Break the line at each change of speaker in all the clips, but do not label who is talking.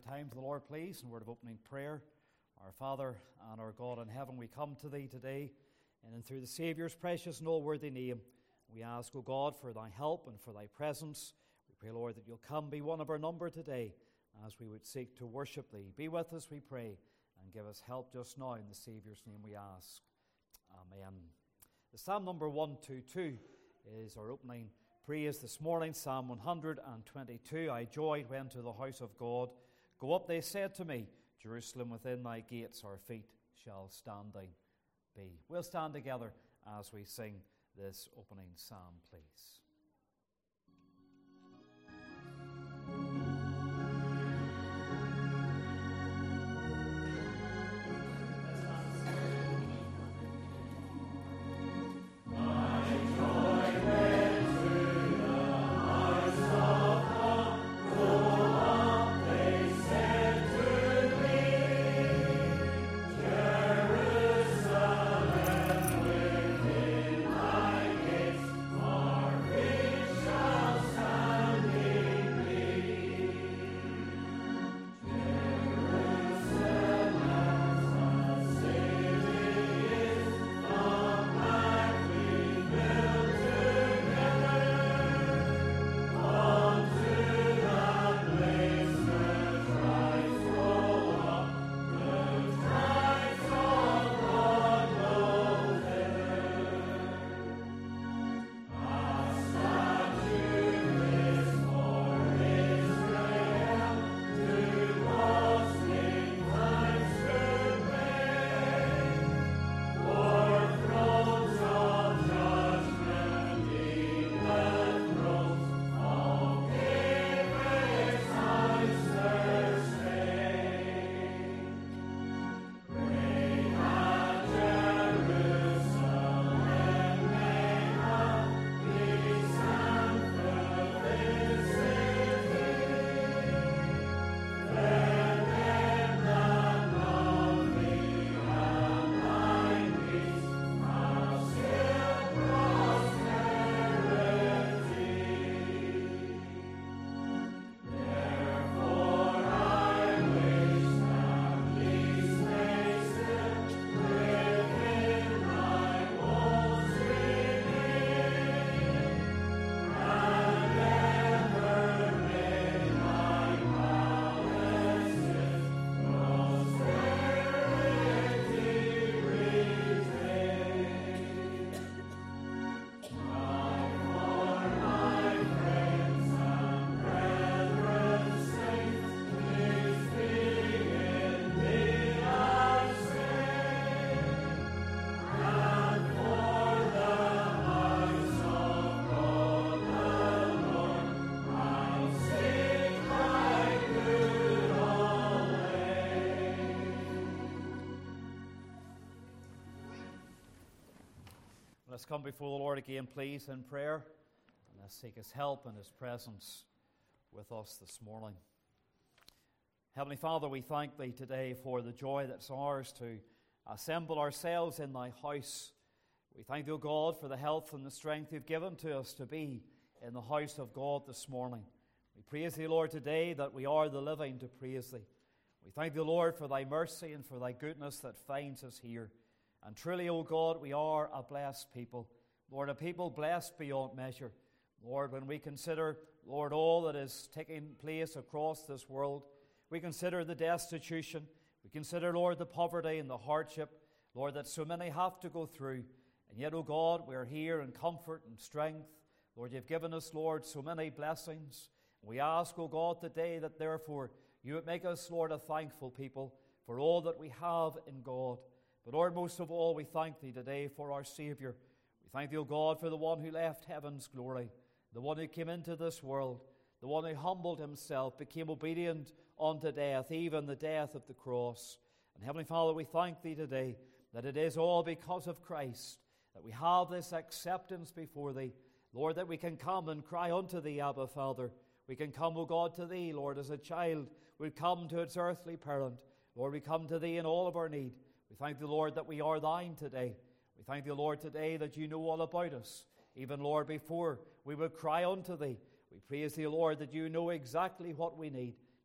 time to the Lord, please, in word of opening prayer. Our Father and our God in heaven, we come to Thee today, and through the Saviour's precious and all-worthy name, we ask, O God, for Thy help and for Thy presence. We pray, Lord, that You'll come, be one of our number today, as we would seek to worship Thee. Be with us, we pray, and give us help just now. In the Saviour's name we ask. Amen. The Psalm number 122 is our opening praise this morning, Psalm 122. I joyed when to the house of God. Go up, they said to me, Jerusalem, within thy gates our feet shall standing be. We'll stand together as we sing this opening psalm, please. Let's come before the Lord again, please, in prayer, and let's seek His help and His presence with us this morning. Heavenly Father, we thank Thee today for the joy that's ours to assemble ourselves in Thy house. We thank Thee, O God, for the health and the strength You've given to us to be in the house of God this morning. We praise Thee, Lord, today that we are the living to praise Thee. We thank Thee, Lord, for Thy mercy and for Thy goodness that finds us here. And truly, O God, we are a blessed people. Lord, a people blessed beyond measure. Lord, when we consider, Lord, all that is taking place across this world, we consider the destitution, we consider, Lord, the poverty and the hardship, Lord, that so many have to go through. And yet, O God, we are here in comfort and strength. Lord, You've given us, Lord, so many blessings. We ask, O God, today that therefore You would make us, Lord, a thankful people for all that we have in God. But Lord, most of all, we thank Thee today for our Saviour. We thank Thee, O God, for the one who left heaven's glory, the one who came into this world, the one who humbled Himself, became obedient unto death, even the death of the cross. And Heavenly Father, we thank Thee today that it is all because of Christ that we have this acceptance before Thee. Lord, that we can come and cry unto Thee, Abba, Father. We can come, O God, to Thee, Lord, as a child would come to its earthly parent. Lord, we come to Thee in all of our need. We thank Thee, Lord, that we are Thine today. We thank Thee, Lord, today that You know all about us. Even, Lord, before we would cry unto Thee, we praise Thee, Lord, that You know exactly what we need.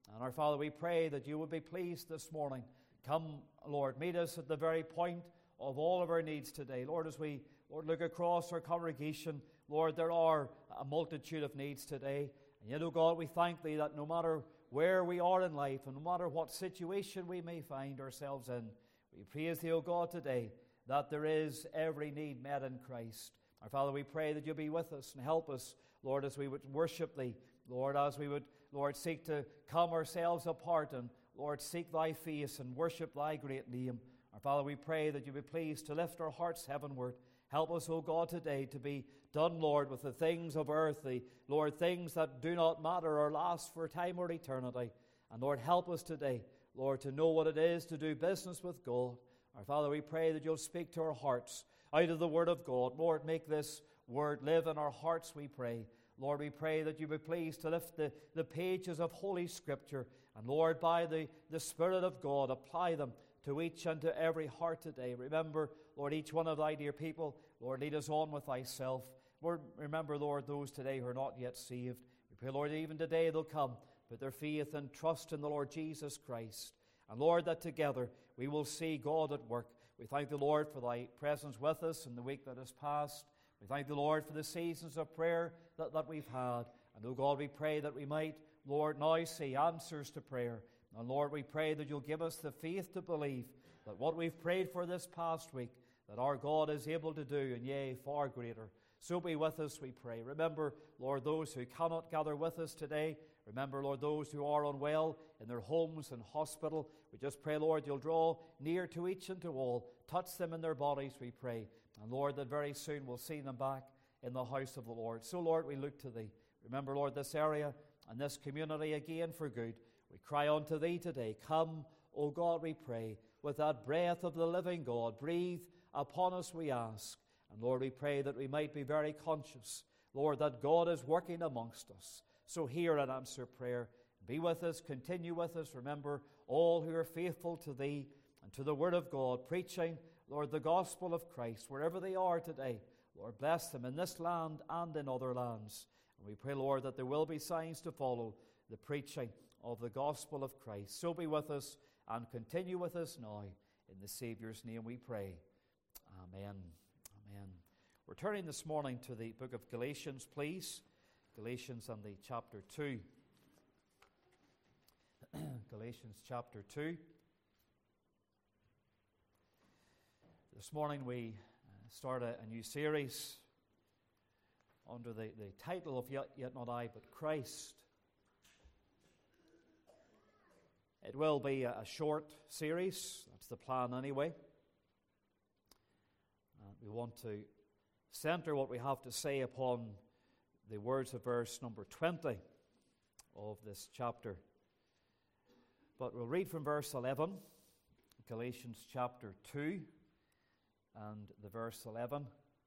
And our Father, we pray that you would be pleased this morning. Come, Lord, meet us at the very point of all of our needs today. Lord, as we, Lord, look across our congregation, Lord, there are a multitude of needs today. And yet, O God, we thank Thee that no matter where we are in life and no matter what situation we may find ourselves in, we praise Thee, O God, today that there is every need met in Christ. Our Father, we pray that You'll be with us and help us, Lord, as we would worship Thee. Lord, as we would, Lord, seek to come ourselves apart and, Lord, seek Thy face and worship Thy great name. Our Father, we pray that You be pleased to lift our hearts heavenward. Help us, O God, today to be done, Lord, with the things of earth, the, Lord, things that do not matter or last for time or eternity. And, Lord, help us today, Lord, to know what it is to do business with God. Our Father, we pray that You'll speak to our hearts out of the Word of God. Lord, make this Word live in our hearts, we pray. Lord, we pray that You be pleased to lift the pages of Holy Scripture. And, Lord, by the Spirit of God, apply them to each and to every heart today. Remember, Lord, each one of Thy dear people. Lord, lead us on with Thyself. Lord, remember, Lord, those today who are not yet saved. We pray, Lord, even today they'll come, put their faith and trust in the Lord Jesus Christ. And, Lord, that together we will see God at work. We thank the Lord for Thy presence with us in the week that has passed. We thank the Lord for the seasons of prayer that we've had. And, oh God, we pray that we might, Lord, now see answers to prayer. And, Lord, we pray that You'll give us the faith to believe that what we've prayed for this past week, that our God is able to do, and yea, far greater. So be with us, we pray. Remember, Lord, those who cannot gather with us today. Remember, Lord, those who are unwell in their homes and hospital. We just pray, Lord, You'll draw near to each and to all. Touch them in their bodies, we pray. And, Lord, that very soon we'll see them back in the house of the Lord. So, Lord, we look to Thee. Remember, Lord, this area and this community again for good. We cry unto Thee today. Come, O God, we pray, with that breath of the living God. Breathe upon us, we ask. And, Lord, we pray that we might be very conscious, Lord, that God is working amongst us. So hear and answer prayer. Be with us, continue with us. Remember all who are faithful to Thee and to the Word of God, preaching, Lord, the gospel of Christ, wherever they are today. Lord, bless them in this land and in other lands. And we pray, Lord, that there will be signs to follow the preaching of the gospel of Christ. So be with us and continue with us now. In the Saviour's name we pray. Amen. Amen. We're turning this morning to the book of Galatians, please. Galatians and the chapter 2. Galatians chapter 2. This morning we start a new series under the title of Yet Not I, But Christ. It will be a short series. That's the plan anyway. We want to center what we have to say upon the words of verse number 20 of this chapter. But we'll read from verse 11, Galatians chapter 2 and the verse 11.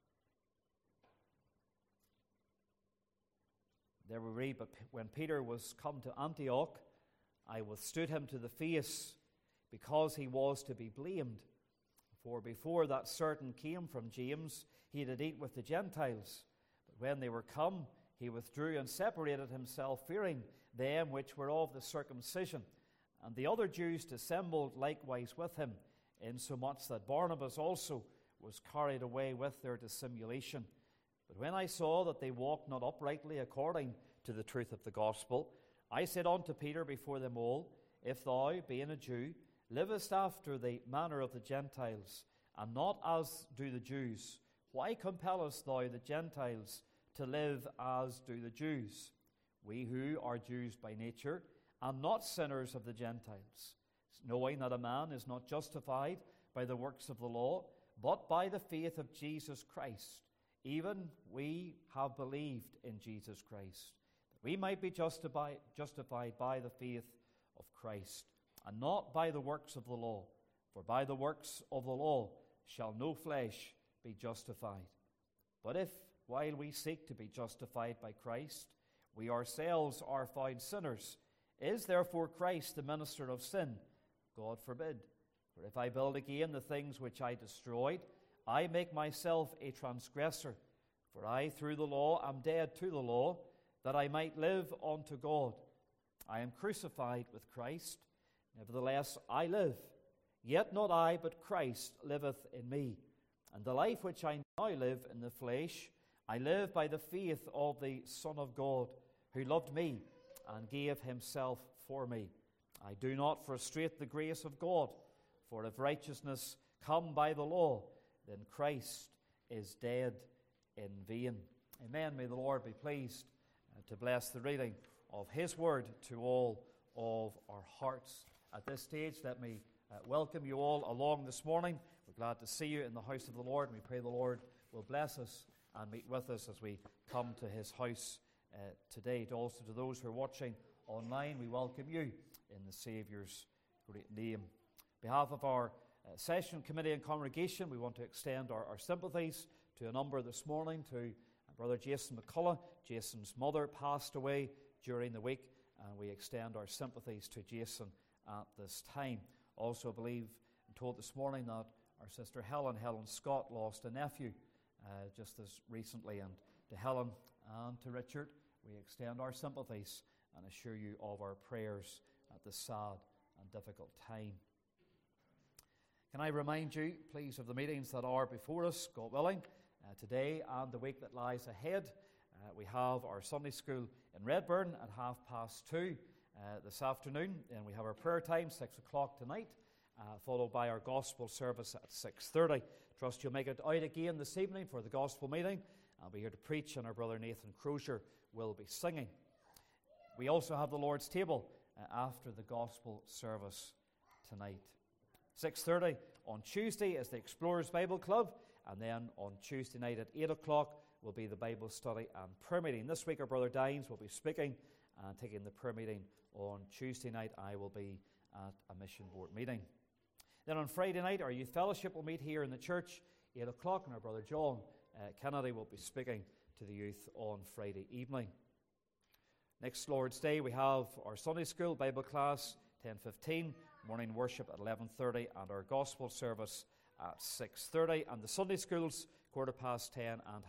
There we read, "But when Peter was come to Antioch, I withstood him to the face, because he was to be blamed. For before that certain came from James, he did eat with the Gentiles. But when they were come, he withdrew and separated himself, fearing them which were of the circumcision. And the other Jews dissembled likewise with him, insomuch that Barnabas also was carried away with their dissimulation. But when I saw that they walked not uprightly according to the truth of the gospel, I said unto Peter before them all, If thou, being a Jew, livest after the manner of the Gentiles, and not as do the Jews, why compellest thou the Gentiles to live as do the Jews? We who are Jews by nature, and not sinners of the Gentiles, knowing that a man is not justified by the works of the law, but by the faith of Jesus Christ. Even we have believed in Jesus Christ, that we might be justified by the faith of Christ, and not by the works of the law. For by the works of the law shall no flesh be justified. But if, while we seek to be justified by Christ, we ourselves are found sinners, is therefore Christ the minister of sin? God forbid. For if I build again the things which I destroyed, I make myself a transgressor. For I through the law am dead to the law, that I might live unto God. I am crucified with Christ. Nevertheless I live. Yet not I, but Christ liveth in me. And the life which I now live in the flesh, I live by the faith of the Son of God, who loved me and gave himself for me. I do not frustrate the grace of God, for if righteousness come by the law, then Christ is dead in vain. Amen. May the Lord be pleased to bless the reading of his word to all of our hearts. At this stage, let me welcome you all along this morning. We're glad to see you in the house of the Lord, and we pray the Lord will bless us and meet with us as we come to his house today. Also to those who are watching online, we welcome you in the Saviour's great name. On behalf of our session committee and congregation, we want to extend our sympathies to a number this morning, to Brother Jason McCullough. Jason's mother passed away during the week, and we extend our sympathies to Jason at this time. Also, I believe I'm told this morning that our sister Helen Scott, lost a nephew just as recently, and to Helen and to Richard, we extend our sympathies and assure you of our prayers at this sad and difficult time. Can I remind you, please, of the meetings that are before us, God willing, today and the week that lies ahead. We have our Sunday school in Redburn at 2:30 this afternoon, and we have our prayer time, 6 o'clock tonight, followed by our gospel service at 6:30. Trust you'll make it out again this evening for the gospel meeting. I'll be here to preach, and our brother Nathan Crozier will be singing. We also have the Lord's table after the gospel service tonight. 6:30 on Tuesday is the Explorers Bible Club, and then on Tuesday night at 8 o'clock will be the Bible study and prayer meeting. This week our brother Dines will be speaking and taking the prayer meeting on Tuesday night. I will be at a mission board meeting. Then on Friday night our youth fellowship will meet here in the church, 8 o'clock, and our brother John Kennedy will be speaking to the youth on Friday evening. Next Lord's Day we have our Sunday school Bible class, 10:15, morning worship at 11:30, and our gospel service at 6:30, and the Sunday schools 10:15 and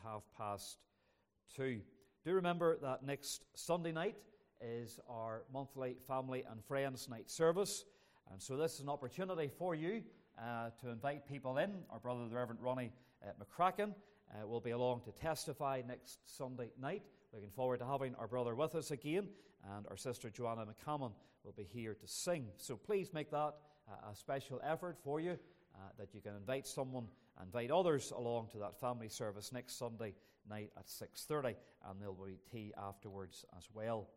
2:30. Do remember that next Sunday night is our monthly family and friends night service, and so this is an opportunity for you to invite people in. Our brother the Reverend Ronnie McCracken will be along to testify next Sunday night. Looking forward to having our brother with us again, and our sister Joanna McCammon will be here to sing. So please make that a special effort for you, that you can invite someone, invite others along to that family service next Sunday night at 6:30, and there will be tea afterwards as well.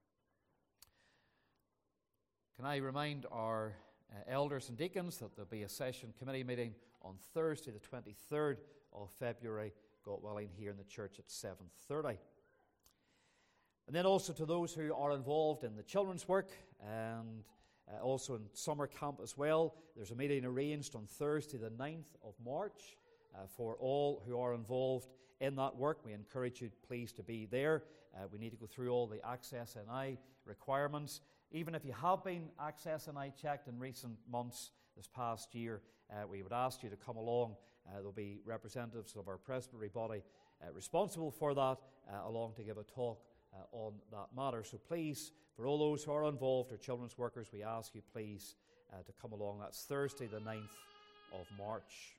Can I remind our elders and deacons that there will be a session committee meeting on Thursday the 23rd of February, God willing, here in the church at 7:30. And then also to those who are involved in the children's work and also in summer camp as well, there's a meeting arranged on Thursday the 9th of March for all who are involved in that work. We encourage you, please, to be there. We need to go through all the Access NI requirements. Even if you have been Access NI checked in recent months, this past year, we would ask you to come along. There will be representatives of our presbytery body responsible for that along to give a talk on that matter. So please, for all those who are involved, or children's workers, we ask you please to come along. That's Thursday the 9th of March.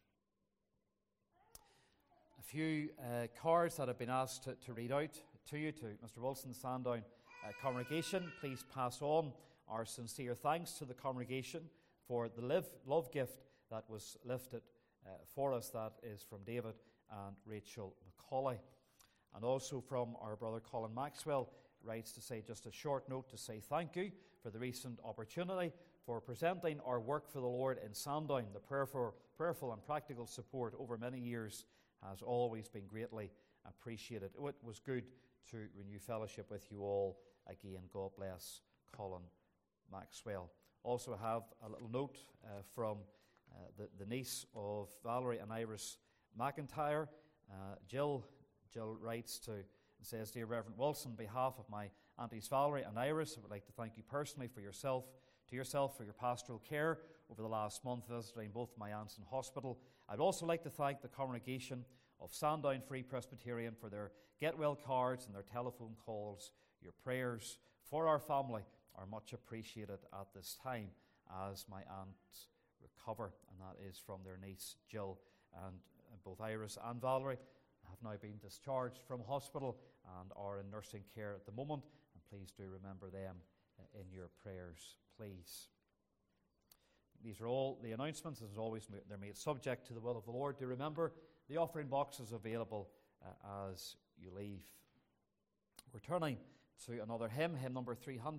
A few cards that have been asked to read out to you, to Mr. Wilson, Sandown congregation. Please pass on our sincere thanks to the congregation for the love gift that was lifted for us. That is from David and Rachel McCauley. And also from our brother Colin Maxwell, writes to say just a short note to say thank you for the recent opportunity for presenting our work for the Lord in Sandown. The prayerful and practical support over many years has always been greatly appreciated. It was good to renew fellowship with you all again. God bless Colin Maxwell. Also have a little note from the niece of Valerie and Iris McIntyre, Jill writes and says, Dear Reverend Wilson, on behalf of my aunties Valerie and Iris, I would like to thank you personally for yourself for your pastoral care over the last month visiting both my aunts in hospital. I'd also like to thank the congregation of Sandown Free Presbyterian for their get well cards and their telephone calls. Your prayers for our family are much appreciated at this time as my aunts recover, and that is from their niece Jill. And both Iris and Valerie have now been discharged from hospital and are in nursing care at the moment, and please do remember them in your prayers, please. These are all the announcements. As always, they're made subject to the will of the Lord. Do remember, the offering box is available as you leave. We're turning to another hymn number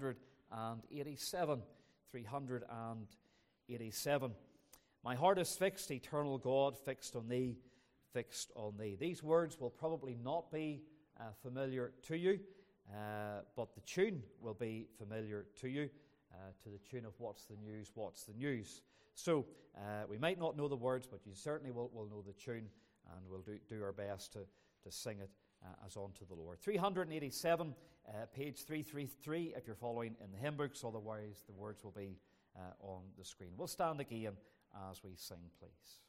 387. 387. My heart is fixed, eternal God, fixed on thee, fixed on thee. These words will probably not be familiar to you, but the tune will be familiar to you, to the tune of What's the News, What's the News. So we might not know the words, but you certainly will know the tune, and we'll do our best to sing it as unto the Lord. 387, page 333, if you're following in the hymn books. Otherwise, the words will be on the screen. We'll stand again as we sing, please.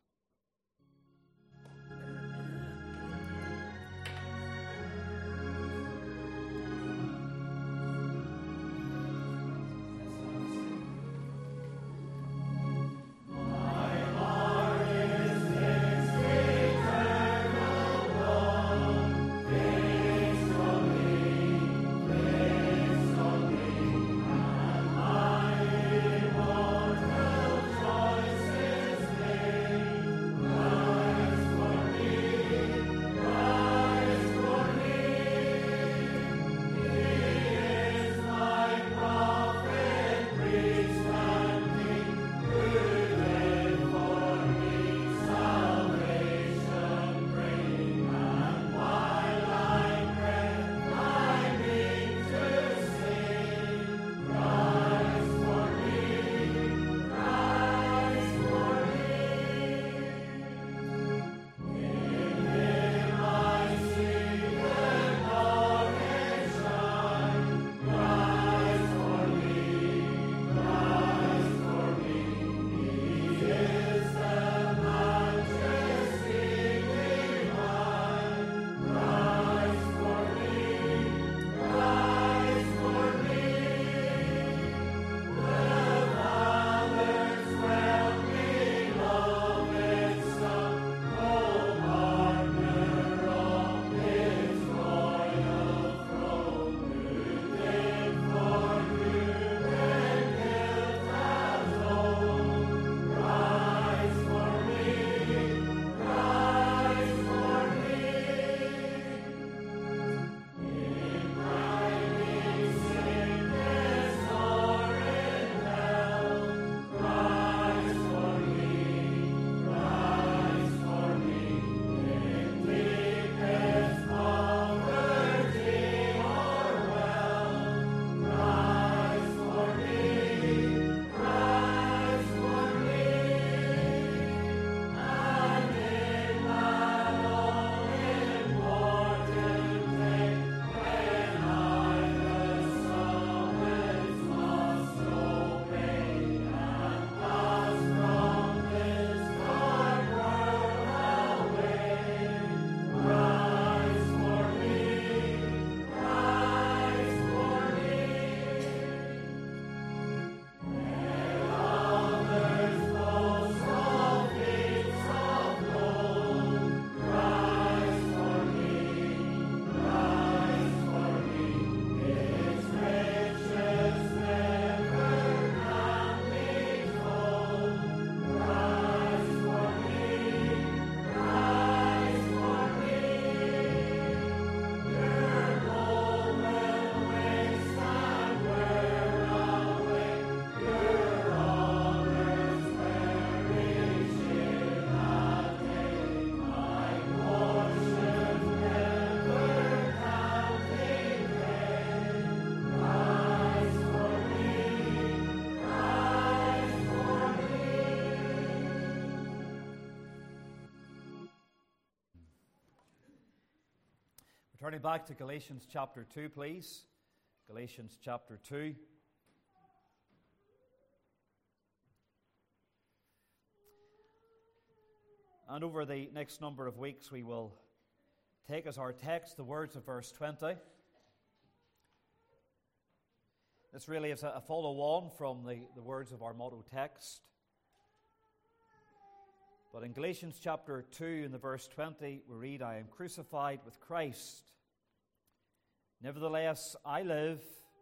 Turning back to Galatians chapter 2, please. Galatians chapter 2. And over the next number of weeks, we will take as our text the words of verse 20. This really is a follow-on from the words of our motto text. But in Galatians chapter 2, in the verse 20, we read, I am crucified with Christ. Nevertheless, I live,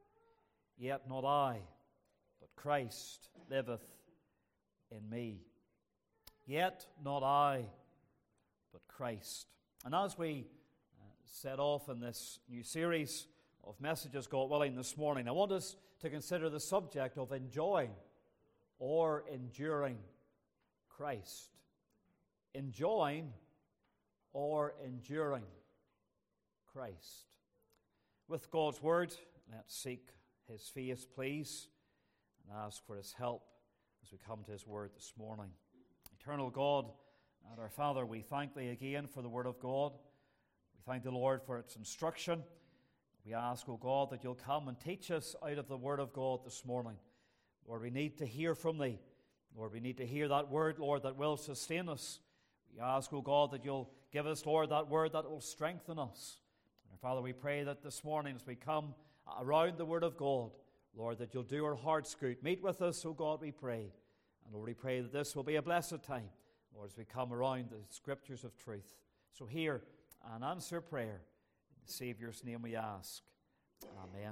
yet not I, but Christ liveth in me. Yet not I, but Christ. And as we set off in this new series of messages, God willing, this morning, I want us to consider the subject of enjoying or enduring Christ. Enjoying or enduring Christ. With God's word, let's seek His face, please, and ask for His help as we come to His word this morning. Eternal God and our Father, we thank Thee again for the word of God. We thank the Lord for its instruction. We ask, O God, that You'll come and teach us out of the word of God this morning. Lord, we need to hear from Thee. Lord, we need to hear that word, Lord, that will sustain us. We ask, O God, that You'll give us, Lord, that word that will strengthen us. And Father, we pray that this morning as we come around the word of God, Lord, that You'll do our hearts good. Meet with us, O God, we pray. And Lord, we pray that this will be a blessed time, Lord, as we come around the scriptures of truth. So hear and answer prayer. In the Saviour's name we ask. Amen.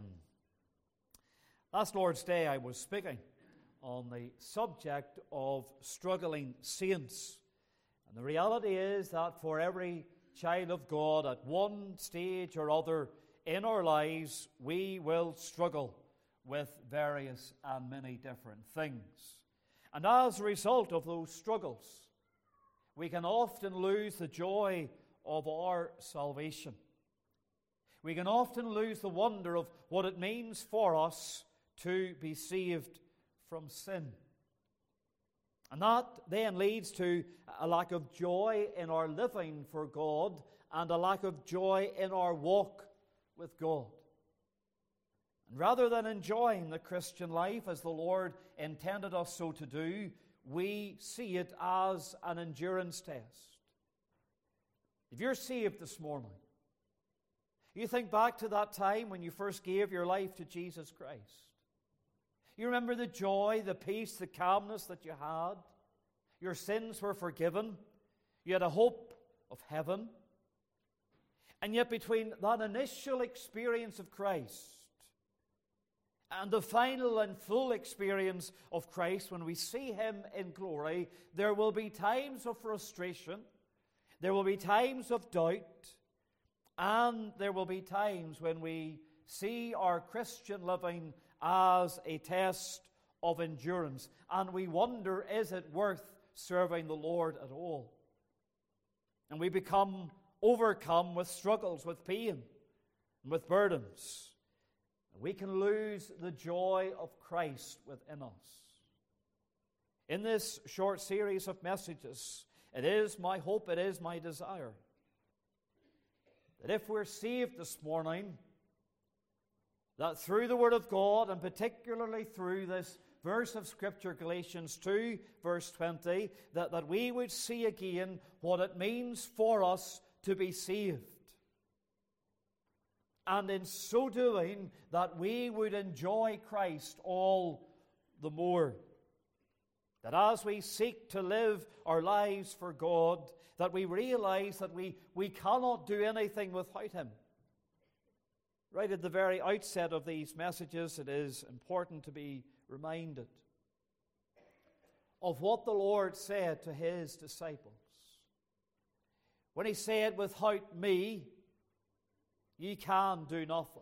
Last Lord's Day I was speaking on the subject of struggling saints. And the reality is that for every child of God at one stage or other in our lives, we will struggle with various and many different things. And as a result of those struggles, we can often lose the joy of our salvation. We can often lose the wonder of what it means for us to be saved from sin. And that then leads to a lack of joy in our living for God and a lack of joy in our walk with God. And rather than enjoying the Christian life as the Lord intended us so to do, we see it as an endurance test. If you're saved this morning, you think back to that time when you first gave your life to Jesus Christ. You remember the joy, the peace, the calmness that you had. Your sins were forgiven. You had a hope of heaven. And yet between that initial experience of Christ and the final and full experience of Christ when we see Him in glory, there will be times of frustration, there will be times of doubt, and there will be times when we see our Christian living as a test of endurance, and we wonder, is it worth serving the Lord at all? And we become overcome with struggles, with pain, and with burdens. And we can lose the joy of Christ within us. In this short series of messages, it is my hope, it is my desire, that if we're saved this morning, that through the Word of God, and particularly through this verse of Scripture, Galatians 2, verse 20, that we would see again what it means for us to be saved. And in so doing, that we would enjoy Christ all the more. That as we seek to live our lives for God, that we realize that we cannot do anything without Him. Right at the very outset of these messages, it is important to be reminded of what the Lord said to His disciples. When He said, without me, ye can do nothing.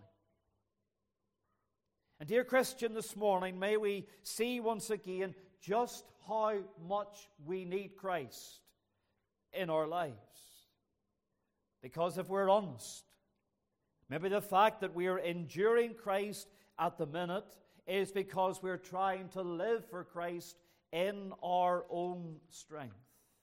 And dear Christian, this morning, may we see once again just how much we need Christ in our lives. Because if we're honest, maybe the fact that we are enduring Christ at the minute is because we're trying to live for Christ in our own strength.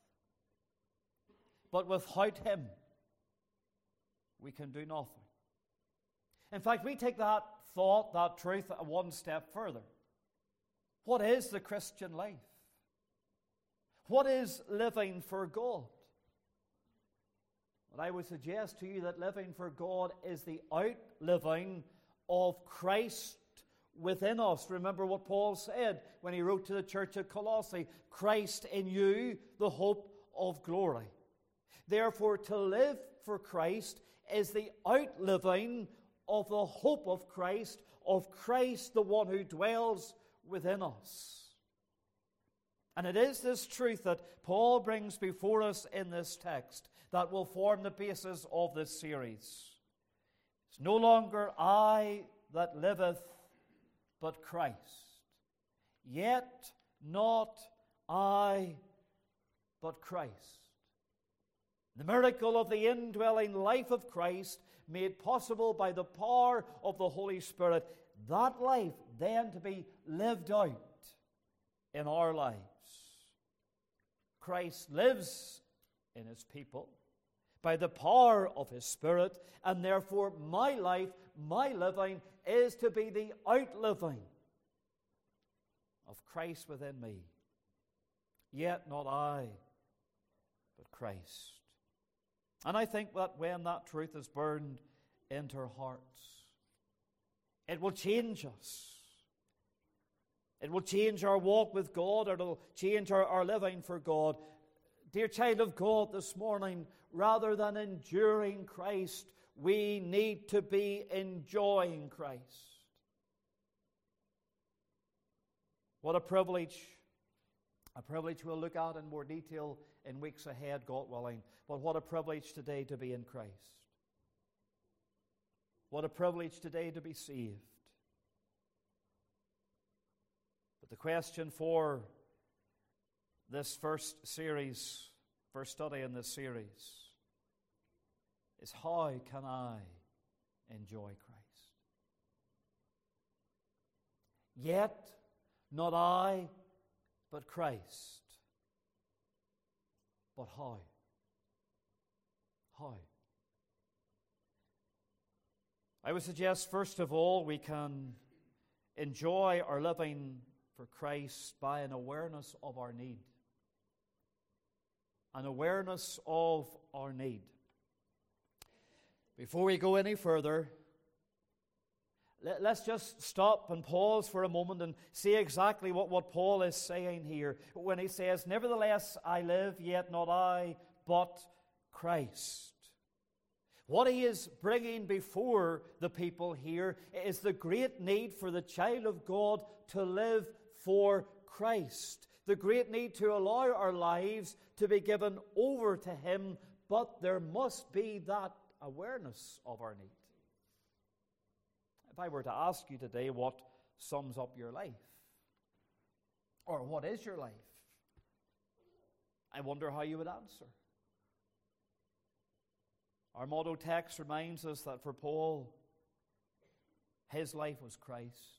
But without Him, we can do nothing. In fact, we take that thought, that truth, one step further. What is the Christian life? What is living for God? Well, I would suggest to you that living for God is the outliving of Christ within us. Remember what Paul said when he wrote to the church at Colossae, Christ in you, the hope of glory. Therefore, to live for Christ is the outliving of the hope of Christ the one who dwells within us. And it is this truth that Paul brings before us in this text that will form the basis of this series. It's no longer I that liveth, but Christ. Yet not I, but Christ. The miracle of the indwelling life of Christ made possible by the power of the Holy Spirit, that life then to be lived out in our lives. Christ lives in His people by the power of His Spirit, and therefore my life, my living, is to be the outliving of Christ within me. Yet not I, but Christ. And I think that when that truth is burned into our hearts, it will change us. It will change our walk with God, or it will change our living for God. Dear child of God, this morning, rather than enduring Christ, we need to be enjoying Christ. What a privilege. A privilege we'll look at in more detail in weeks ahead, God willing. But what a privilege today to be in Christ. What a privilege today to be saved. But the question for this first study in this series, is how can I enjoy Christ? Yet not I, but Christ. But how? How? I would suggest, first of all, we can enjoy our living for Christ by an awareness of our need. An awareness of our need. Before we go any further, let's just stop and pause for a moment and see exactly what Paul is saying here when he says, nevertheless I live, yet not I, but Christ. What he is bringing before the people here is the great need for the child of God to live for Christ. The great need to allow our lives to be given over to Him, but there must be that awareness of our need. If I were to ask you today what sums up your life, or what is your life, I wonder how you would answer. Our motto text reminds us that for Paul, his life was Christ.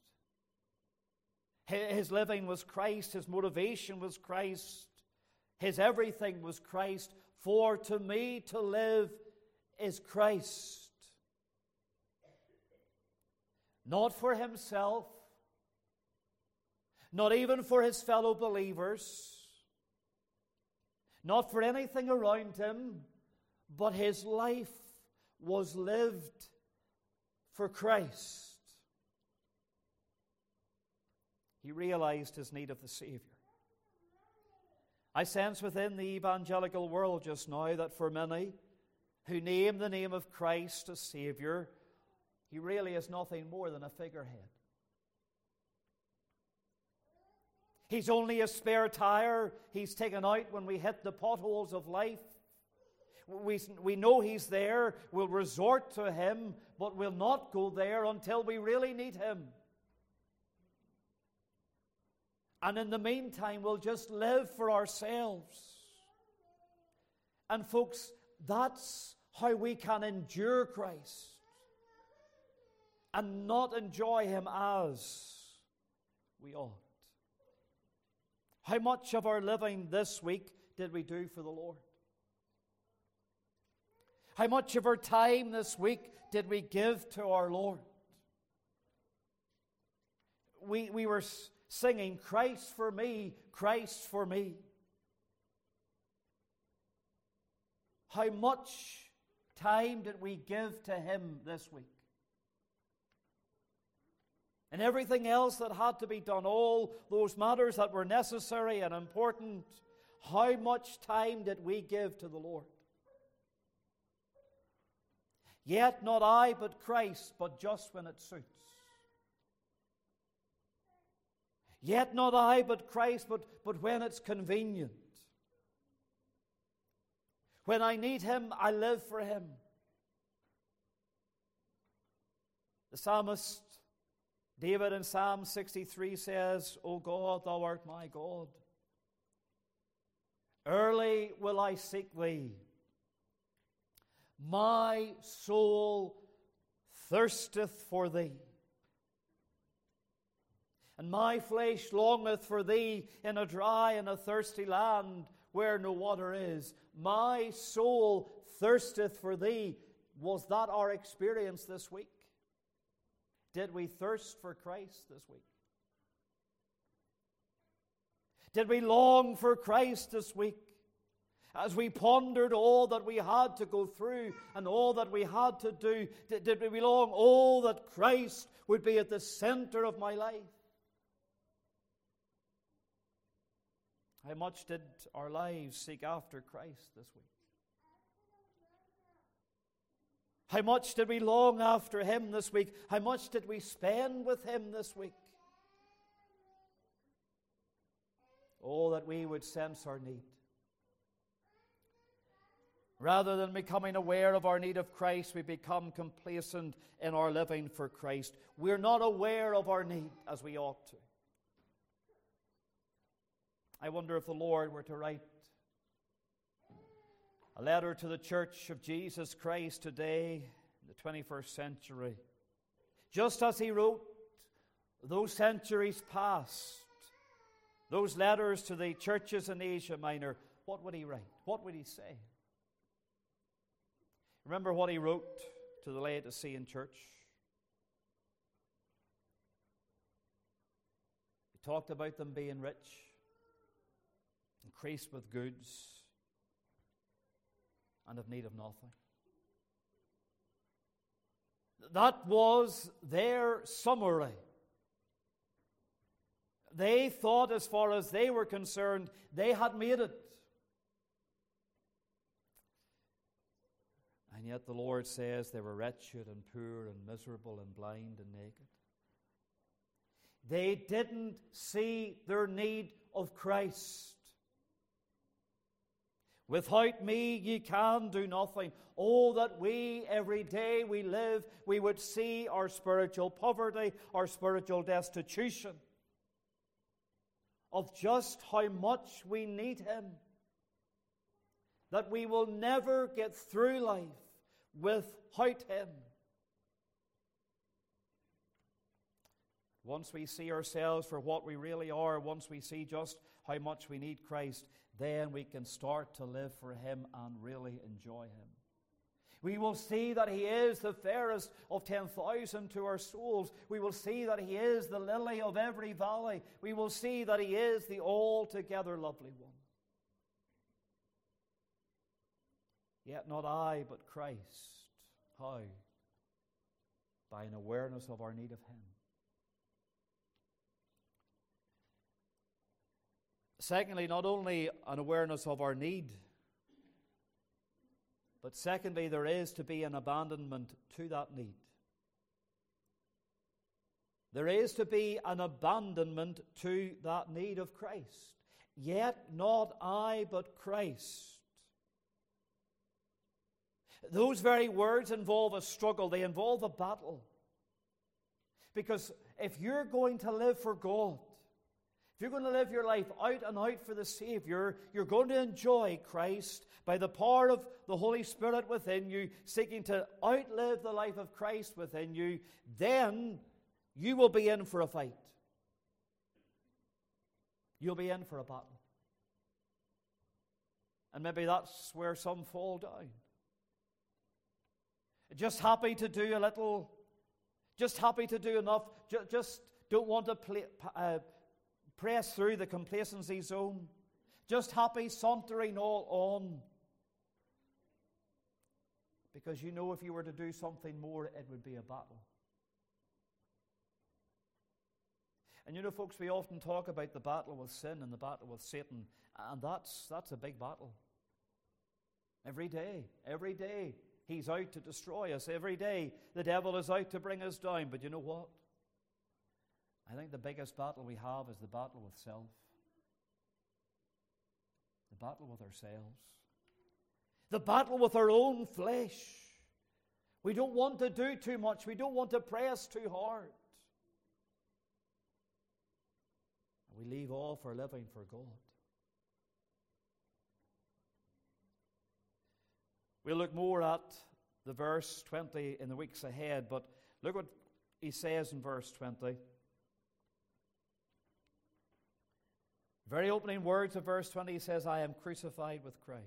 His living was Christ. His motivation was Christ. His everything was Christ. For to me to live is Christ. Not for himself, not even for his fellow believers, not for anything around him, but his life was lived for Christ. He realized his need of the Savior. I sense within the evangelical world just now that for many who name the name of Christ as Savior, He really is nothing more than a figurehead. He's only a spare tire He's taken out when we hit the potholes of life. We know He's there, we'll resort to Him, but we'll not go there until we really need Him. And in the meantime, we'll just live for ourselves. And folks, that's how we can endure Christ and not enjoy Him as we ought. How much of our living this week did we do for the Lord? How much of our time this week did we give to our Lord? We were singing, Christ for me, Christ for me. How much time did we give to Him this week? and everything else that had to be done, all those matters that were necessary and important, how much time did we give to the Lord? Yet not I, but Christ, but just when it suits. Yet not I, but Christ, but when it's convenient. When I need Him, I live for Him. The psalmist David in Psalm 63 says, O God, Thou art my God. Early will I seek Thee. My soul thirsteth for Thee, and my flesh longeth for Thee in a dry and a thirsty land where no water is. My soul thirsteth for Thee. Was that our experience this week? Did we thirst for Christ this week? Did we long for Christ this week? As we pondered all that we had to go through and all that we had to do, did we long, oh, that Christ would be at the center of my life? How much did our lives seek after Christ this week? How much did we long after Him this week? How much did we spend with Him this week? Oh, that we would sense our need. Rather than becoming aware of our need of Christ, we become complacent in our living for Christ. We're not aware of our need as we ought to. I wonder if the Lord were to write a letter to the Church of Jesus Christ today, in the 21st century, just as He wrote those centuries past, those letters to the churches in Asia Minor, what would He write? What would He say? Remember what He wrote to the Laodicean church? He talked about them being rich, increased with goods, and of need of nothing. That was their summary. They thought, as far as they were concerned, they had made it. And yet the Lord says they were wretched and poor and miserable and blind and naked. They didn't see their need of Christ. Without me ye can do nothing. Oh, that we, every day we live, we would see our spiritual poverty, our spiritual destitution, of just how much we need Him. That we will never get through life without Him. Once we see ourselves for what we really are, once we see just how much we need Christ, then we can start to live for Him and really enjoy Him. We will see that He is the fairest of 10,000 to our souls. We will see that He is the lily of every valley. We will see that He is the altogether lovely one. Yet not I, but Christ. How? By an awareness of our need of Him. Secondly, not only an awareness of our need, but secondly, there is to be an abandonment to that need. There is to be an abandonment to that need of Christ. Yet not I, but Christ. Those very words involve a struggle. They involve a battle. Because if you're going to live for God, if you're going to live your life out and out for the Savior, you're going to enjoy Christ by the power of the Holy Spirit within you, seeking to outlive the life of Christ within you, then you will be in for a fight. You'll be in for a battle. And maybe that's where some fall down. Just happy to do a little, just happy to do enough, just don't want to press through the complacency zone. Just happy sauntering all on. Because you know if you were to do something more, it would be a battle. And you know, folks, we often talk about the battle with sin and the battle with Satan, and that's a big battle. Every day, he's out to destroy us. Every day, the devil is out to bring us down. But you know what? I think the biggest battle we have is the battle with self. The battle with ourselves. The battle with our own flesh. We don't want to do too much. We don't want to press too hard. We leave off our living for God. We'll look more at the verse 20 in the weeks ahead, but look what he says in verse 20. Very opening words of verse 20, he says, I am crucified with Christ.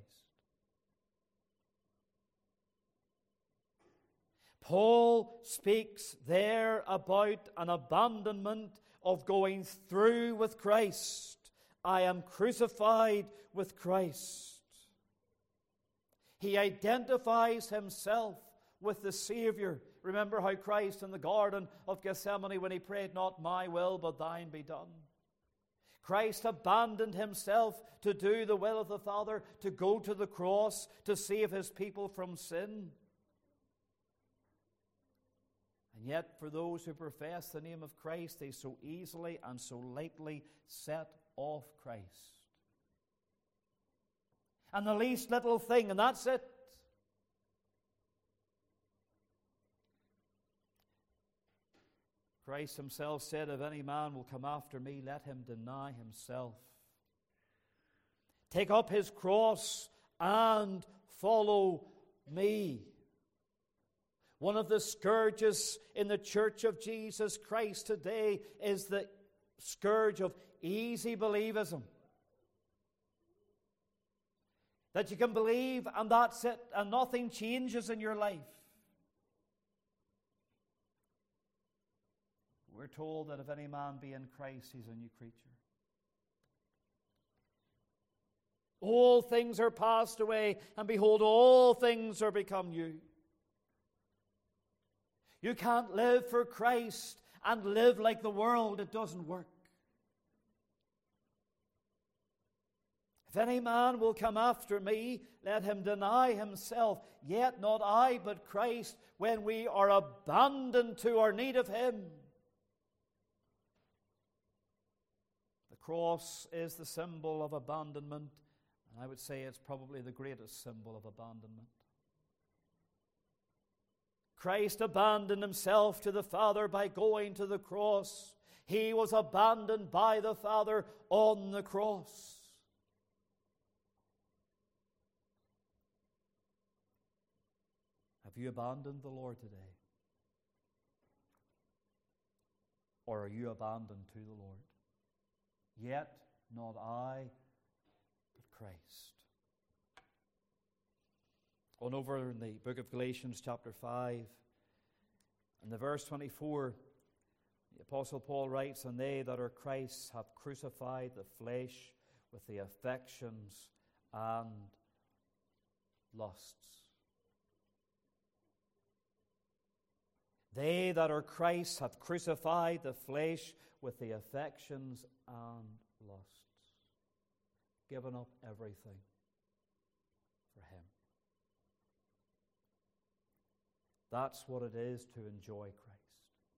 Paul speaks there about an abandonment of going through with Christ. I am crucified with Christ. He identifies himself with the Savior. Remember how Christ in the Garden of Gethsemane, when he prayed, not my will, but thine be done. Christ abandoned himself to do the will of the Father, to go to the cross, to save his people from sin. And yet, for those who profess the name of Christ, they so easily and so lightly set off Christ. And the least little thing, and that's it. Christ himself said, if any man will come after me, let him deny himself. Take up his cross and follow me. One of the scourges in the Church of Jesus Christ today is the scourge of easy believism. That you can believe and that's it, and nothing changes in your life. We're told that if any man be in Christ, he's a new creature. All things are passed away, and behold, all things are become new. You can't live for Christ and live like the world. It doesn't work. If any man will come after me, let him deny himself. Yet not I, but Christ, when we are abandoned to our need of him. The cross is the symbol of abandonment, and I would say it's probably the greatest symbol of abandonment. Christ abandoned himself to the Father by going to the cross. He was abandoned by the Father on the cross. Have you abandoned the Lord today? Or are you abandoned to the Lord? Yet not I, but Christ. On over in the book of Galatians chapter 5, and the verse 24, the Apostle Paul writes, and they that are Christ's have crucified the flesh with the affections and lusts. They that are Christ's have crucified the flesh with the affections and lusts, given up everything for him. That's what it is to enjoy Christ.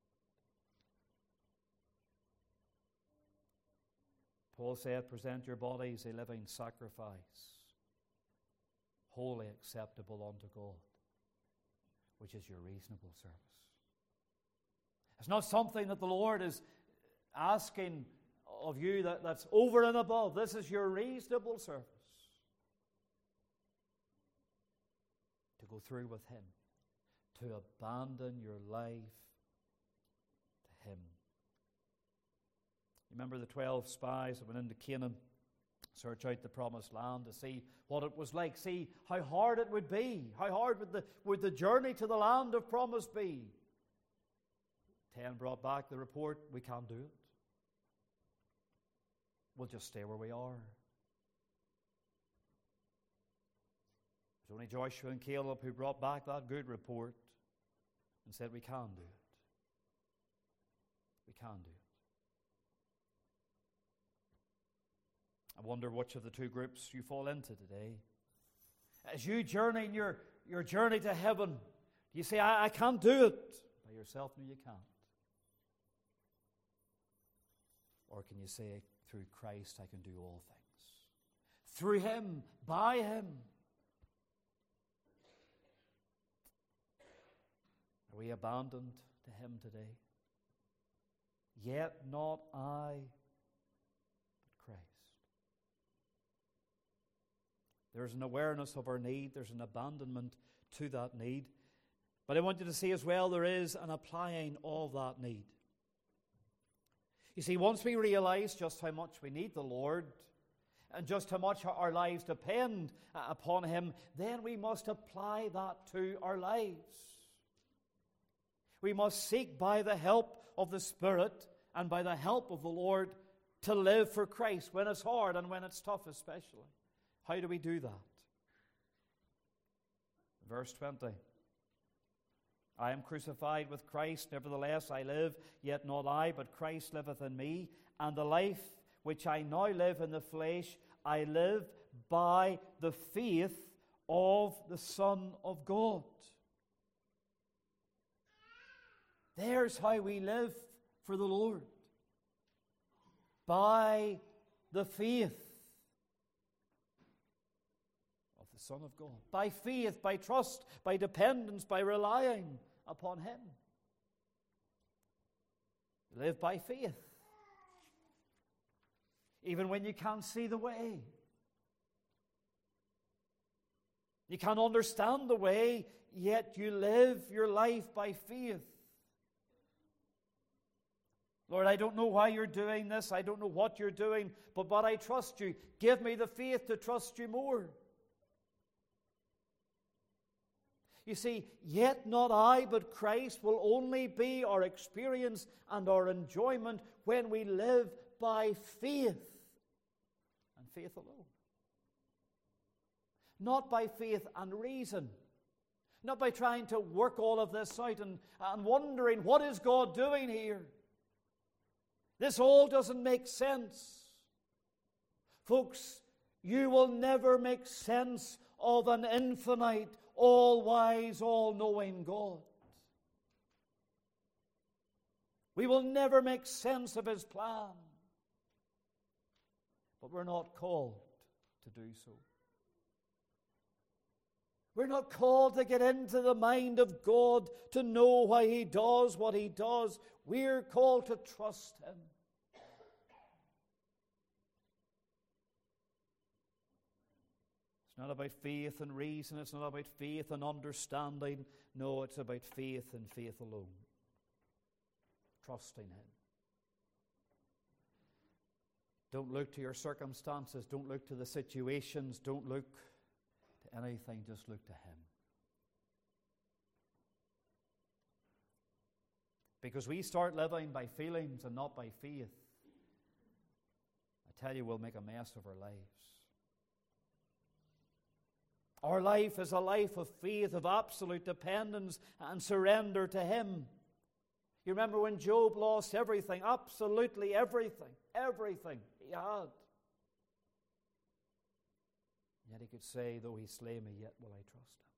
Paul said, present your bodies a living sacrifice, wholly acceptable unto God, which is your reasonable service. It's not something that the Lord is asking of you that's over and above. This is your reasonable service. To go through with him. To abandon your life to him. You remember the 12 spies that went into Canaan, search out the promised land to see what it was like, see how hard it would be. How hard would the journey to the land of promise be? 10 brought back the report, we can't do it. We'll just stay where we are. It was only Joshua and Caleb who brought back that good report and said, we can do it. We can do it. I wonder which of the two groups you fall into today. As you journey in your journey to heaven, do you say, I can't do it by yourself? No, you can't. Or can you say, through Christ I can do all things? Through Him, by Him. Are we abandoned to Him today? Yet not I, but Christ. There's an awareness of our need. There's an abandonment to that need. But I want you to see as well, there is an applying of that need. You see, once we realize just how much we need the Lord and just how much our lives depend upon Him, then we must apply that to our lives. We must seek by the help of the Spirit and by the help of the Lord to live for Christ when it's hard and when it's tough especially. How do we do that? Verse 20. I am crucified with Christ, nevertheless I live, yet not I, but Christ liveth in me. And the life which I now live in the flesh, I live by the faith of the Son of God. There's how we live for the Lord. By the faith of the Son of God. By faith, by trust, by dependence, by relying upon Him. Live by faith. Even when you can't see the way. You can't understand the way, yet you live your life by faith. Lord, I don't know why you're doing this. I don't know what you're doing, but I trust you. Give me the faith to trust you more. You see, yet not I, but Christ will only be our experience and our enjoyment when we live by faith. And faith alone. Not by faith and reason. Not by trying to work all of this out and wondering, what is God doing here? This all doesn't make sense. Folks, you will never make sense of an infinite, all-wise, all-knowing God. We will never make sense of His plan. But we're not called to do so. We're not called to get into the mind of God to know why He does what He does. We're called to trust Him. It's not about faith and reason. It's not about faith and understanding. No, it's about faith and faith alone. Trusting Him. Don't look to your circumstances. Don't look to the situations. Don't look to anything. Just look to Him. Because we start living by feelings and not by faith, I tell you, we'll make a mess of our lives. Our life is a life of faith, of absolute dependence and surrender to Him. You remember when Job lost everything, absolutely everything he had. Yet he could say, though He slay me, yet will I trust Him.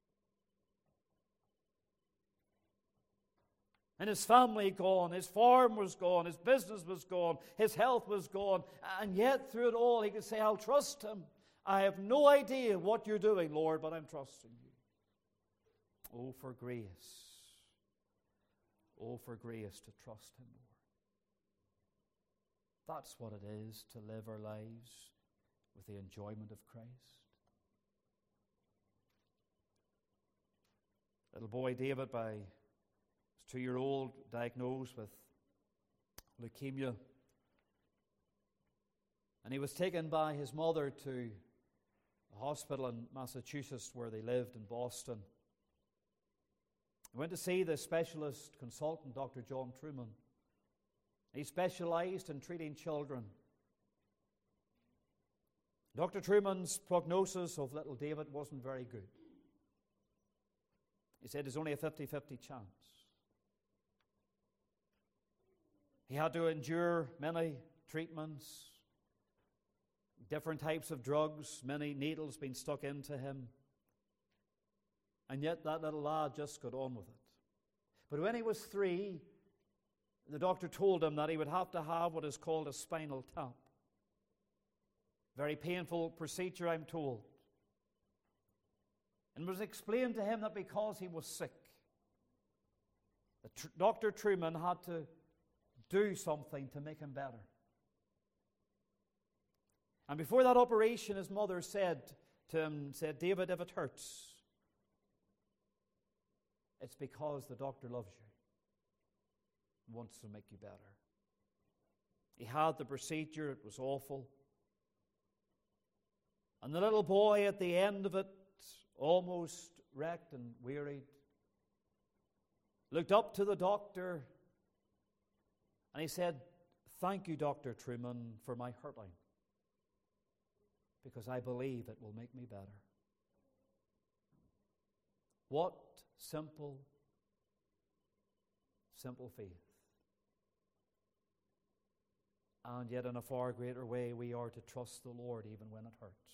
And his family gone, his farm was gone, his business was gone, his health was gone, and yet through it all he could say, I'll trust Him. I have no idea what you're doing, Lord, but I'm trusting you. Oh, for grace. Oh, for grace to trust Him more. That's what it is to live our lives with the enjoyment of Christ. Little boy David, was 2-year-old, diagnosed with leukemia. And he was taken by his mother to a hospital in Massachusetts where they lived in Boston. He went to see the specialist consultant, Dr. John Truman. He specialized in treating children. Dr. Truman's prognosis of little David wasn't very good. He said there's only a 50-50 chance. He had to endure many treatments, different types of drugs, many needles being stuck into him. And yet that little lad just got on with it. But when he was 3, the doctor told him that he would have to have what is called a spinal tap. Very painful procedure, I'm told. And it was explained to him that because he was sick, Dr. Truman had to do something to make him better. And before that operation, his mother said to him, David, if it hurts, it's because the doctor loves you and wants to make you better. He had the procedure. It was awful. And the little boy at the end of it, almost wrecked and wearied, looked up to the doctor and he said, thank you, Dr. Truman, for my hurting, because I believe it will make me better. What simple faith. And yet in a far greater way, we are to trust the Lord even when it hurts,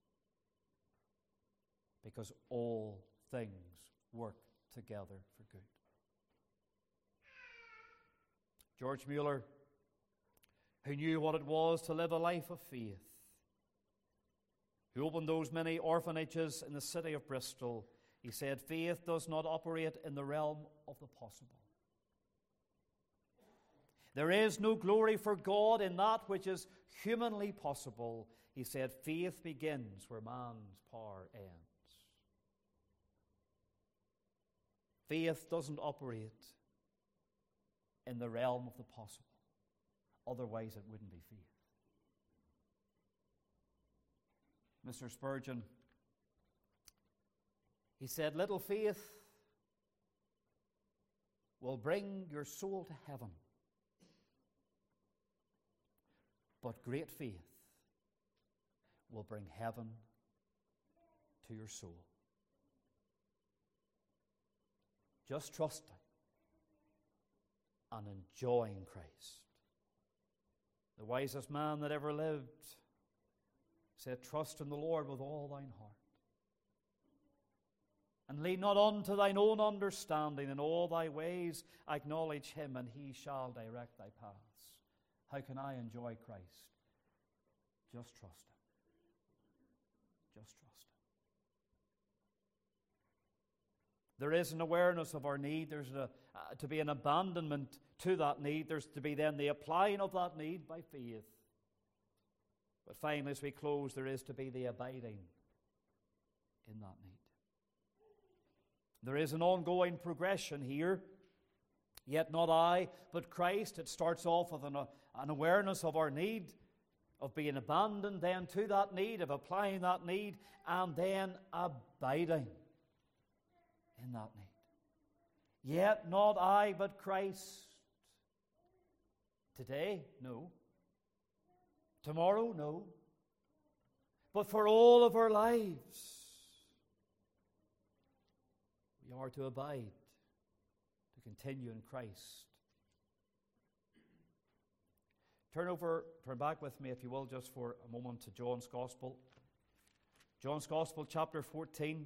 because all things work together for good. George Mueller, who knew what it was to live a life of faith, who opened those many orphanages in the city of Bristol, he said, faith does not operate in the realm of the possible. There is no glory for God in that which is humanly possible. He said, faith begins where man's power ends. Faith doesn't operate in the realm of the possible. Otherwise, it wouldn't be faith. Mr. Spurgeon, he said, little faith will bring your soul to heaven, but great faith will bring heaven to your soul. Just trusting and enjoying Christ. The wisest man that ever lived said, trust in the Lord with all thine heart, and lean not unto thine own understanding. In all thy ways acknowledge him, and he shall direct thy paths. How can I enjoy Christ? Just trust him. Just trust him. There is an awareness of our need. There's to be an abandonment to that need. There's to be then the applying of that need by faith. But finally, as we close, there is to be the abiding in that need. There is an ongoing progression here. Yet not I, but Christ. It starts off with an awareness of our need, of being abandoned then to that need, of applying that need, and then abiding in that need. Yet not I, but Christ. Today, no. Tomorrow, no. But for all of our lives, we are to abide, to continue in Christ. Turn back with me, if you will, just for a moment to John's Gospel. John's Gospel, chapter 15.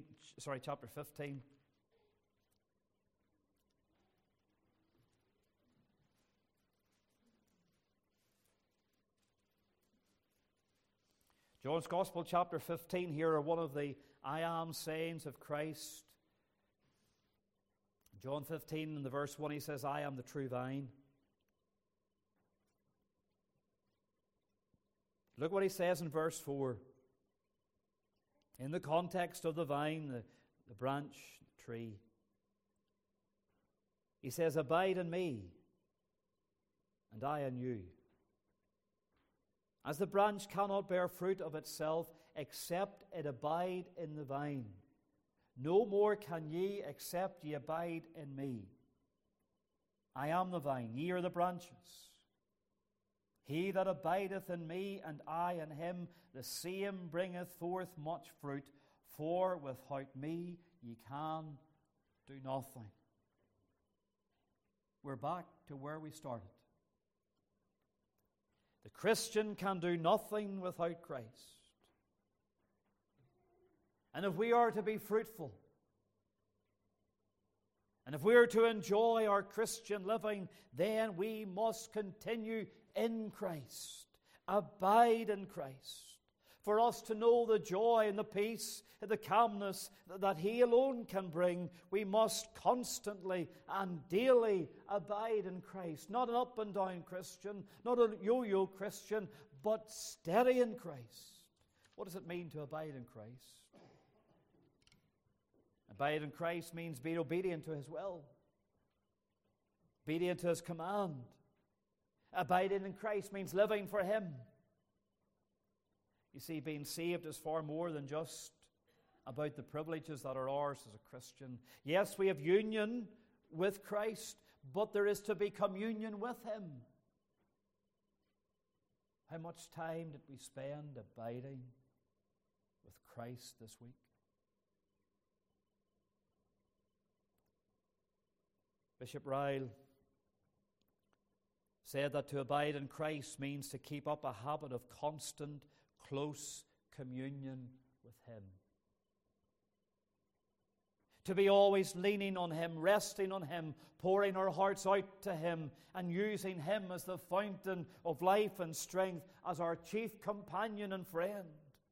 John's Gospel, chapter 15, here are one of the I am sayings of Christ. John 15, in the verse 1, he says, I am the true vine. Look what he says in verse 4. In the context of the vine, the branch, the tree. He says, abide in me, and I in you. As the branch cannot bear fruit of itself, except it abide in the vine, no more can ye, except ye abide in me. I am the vine, ye are the branches. He that abideth in me, and I in him, the same bringeth forth much fruit, for without me ye can do nothing. We're back to where we started. The Christian can do nothing without Christ. And if we are to be fruitful, and if we are to enjoy our Christian living, then we must continue in Christ, abide in Christ. For us to know the joy and the peace and the calmness that He alone can bring, we must constantly and daily abide in Christ. Not an up and down Christian, not a yo-yo Christian, but steady in Christ. What does it mean to abide in Christ? Abide in Christ means being obedient to His will, obedient to His command. Abiding in Christ means living for Him. You see, being saved is far more than just about the privileges that are ours as a Christian. Yes, we have union with Christ, but there is to be communion with Him. How much time did we spend abiding with Christ this week? Bishop Ryle said that to abide in Christ means to keep up a habit of constant, close communion with Him. To be always leaning on Him, resting on Him, pouring our hearts out to Him, and using Him as the fountain of life and strength, as our chief companion and friend.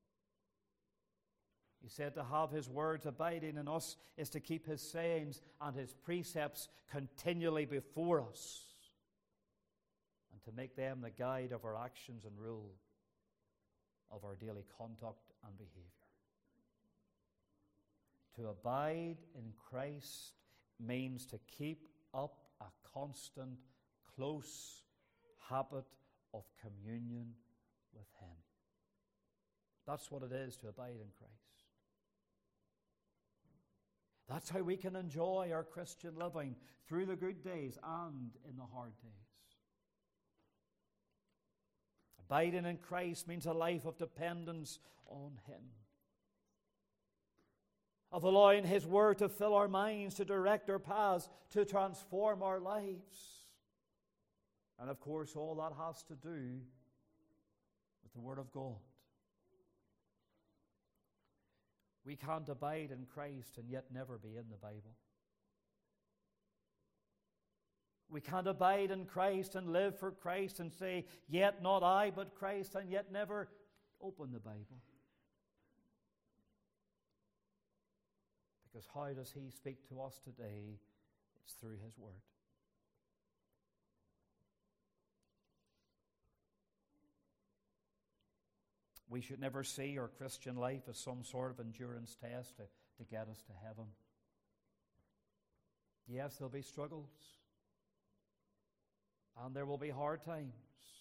He said to have His words abiding in us is to keep His sayings and His precepts continually before us, and to make them the guide of our actions and rule of our daily conduct and behavior. To abide in Christ means to keep up a constant, close habit of communion with Him. That's what it is to abide in Christ. That's how we can enjoy our Christian living through the good days and in the hard days. Abiding in Christ means a life of dependence on Him, of allowing His Word to fill our minds, to direct our paths, to transform our lives. And of course, all that has to do with the Word of God. We can't abide in Christ and yet never be in the Bible. We can't abide in Christ and live for Christ and say, yet not I, but Christ, and yet never open the Bible. Because how does He speak to us today? It's through His Word. We should never see our Christian life as some sort of endurance test to get us to heaven. Yes, there'll be struggles. And there will be hard times.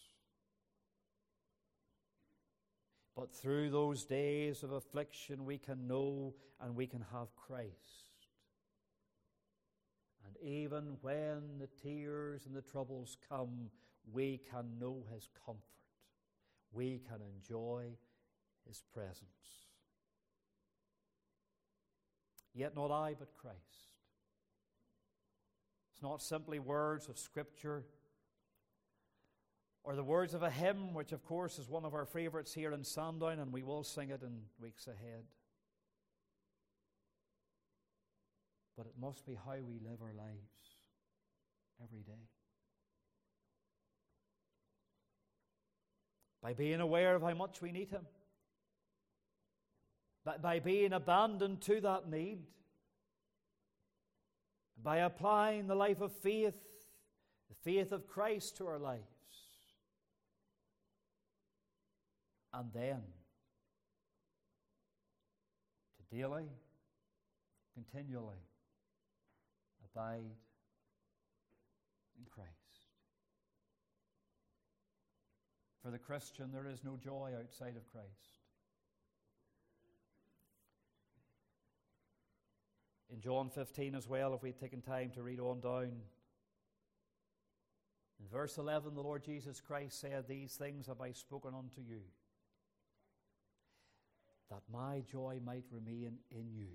But through those days of affliction, we can know and we can have Christ. And even when the tears and the troubles come, we can know His comfort. We can enjoy His presence. Yet not I, but Christ. It's not simply words of Scripture or the words of a hymn, which of course is one of our favourites here in Sandown, and we will sing it in weeks ahead. But it must be how we live our lives every day. By being aware of how much we need Him. By being abandoned to that need. By applying the life of faith, the faith of Christ to our lives. And then to daily, continually abide in Christ. For the Christian, there is no joy outside of Christ. In John 15 as well, if we'd taken time to read on down, in verse 11, the Lord Jesus Christ said, "These things have I spoken unto you, that my joy might remain in you,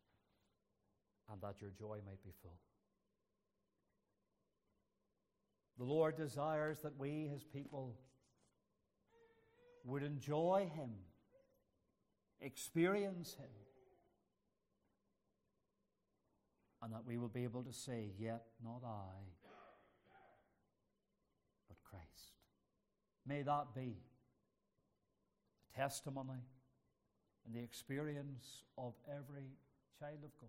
and that your joy might be full." The Lord desires that we, His people, would enjoy Him, experience Him, and that we will be able to say, "Yet not I, but Christ." May that be the testimony and the experience of every child of God.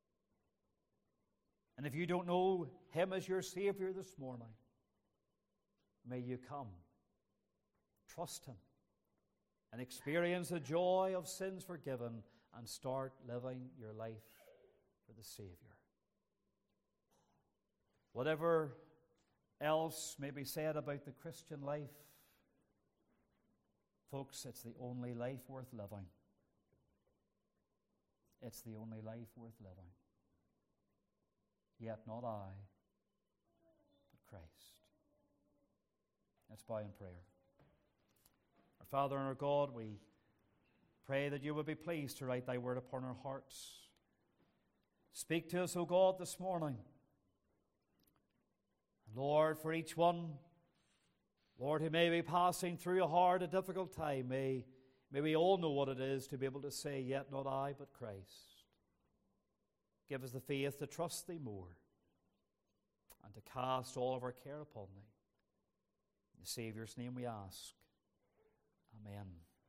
And if you don't know Him as your Savior this morning, may you come, trust Him, and experience the joy of sins forgiven and start living your life for the Savior. Whatever else may be said about the Christian life, folks, it's the only life worth living. It's the only life worth living. Yet not I, but Christ. Let's bow in prayer. Our Father and our God, we pray that you would be pleased to write thy word upon our hearts. Speak to us, O God, this morning. And Lord, for each one, Lord, who may be passing through a hard and difficult time, may we all know what it is to be able to say, "Yet not I, but Christ." Give us the faith to trust thee more and to cast all of our care upon thee. In the Saviour's name we ask. Amen.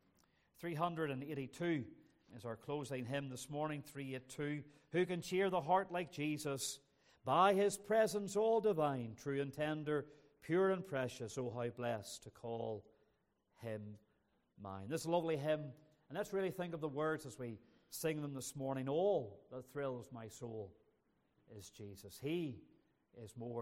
382 is our closing hymn this morning, 382. Who can cheer the heart like Jesus? By His presence all divine, true and tender, pure and precious, oh how blessed to call Him mine. This lovely hymn, and let's really think of the words as we sing them this morning. All that thrills my soul is Jesus. He is more